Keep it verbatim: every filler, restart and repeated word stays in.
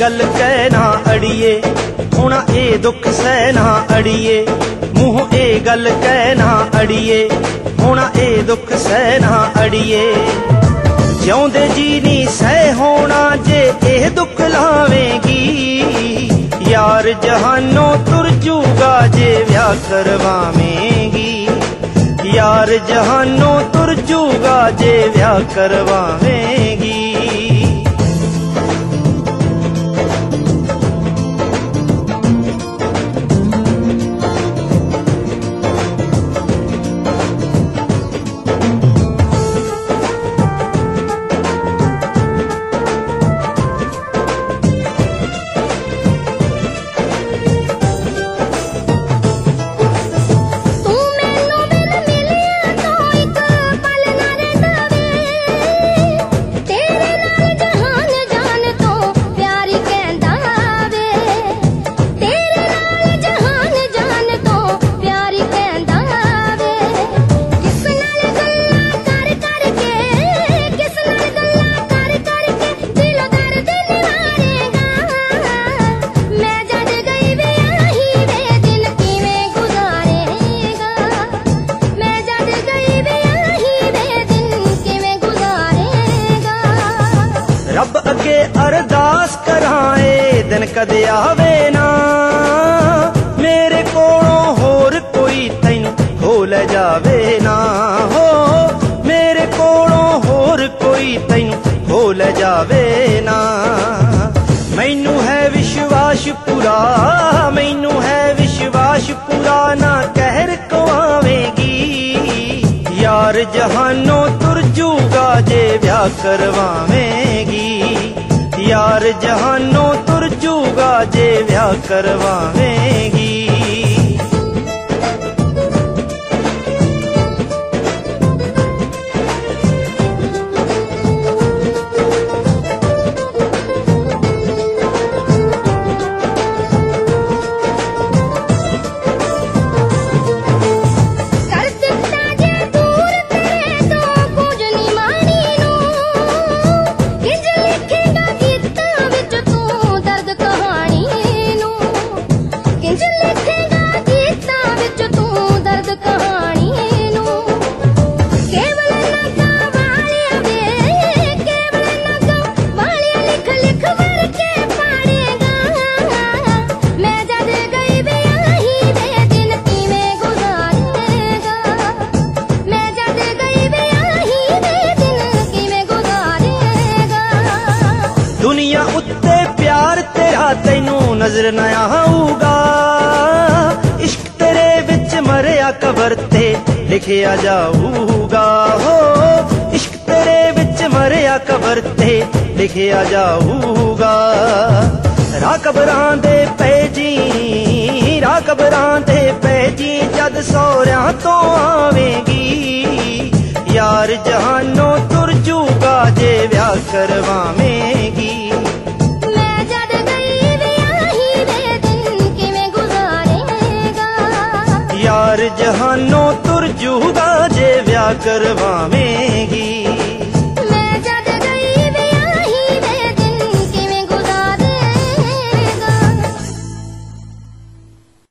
गल कहना अड़िए, हुण ए दुख सहना अड़िए। मूंह ए गल कहना अड़िए, हुण ए दुख सहना अड़िए। जिउंदे जी नी सह होना जे एह दुख लावेगी, यार जहानों तुर जूगा जे व्याह करवावेगी। यार जहानों तुर जूगा जे व्याह करवावेगी। रब अगे अरदास कराए दिन कदे आवे ना, मेरे कोलों होर कोई तैनू हो ले जावे ना। हो मेरे कोलों होर कोई तैनू हो ले जावे ना। मैनू है विश्वास पूरा, मैनू है विश्वास पूरा ना कहर कवावेगी। यार जहानों तुर जूगा जे व्याह करवावेगी। यार जहानों तुर जूगा जे व्याह करवावेगी। दुनिया उत्ते प्यार तेरा तैनू नजर न आऊगा। इश्क तेरे विच मरिया कबर ते लिखिया जाऊगा। हो इश्क तेरे विच मरिया कबर ते लिखिया जाऊगा। राह कबरां दे पै जी, राह कबरां दे पै जी जद सौरियां तो आवेगी। यार जहानों तुर जूगा जे व्याह करवावेगी। यार जहानों तुर जूगा जे व्याह करवावेगी।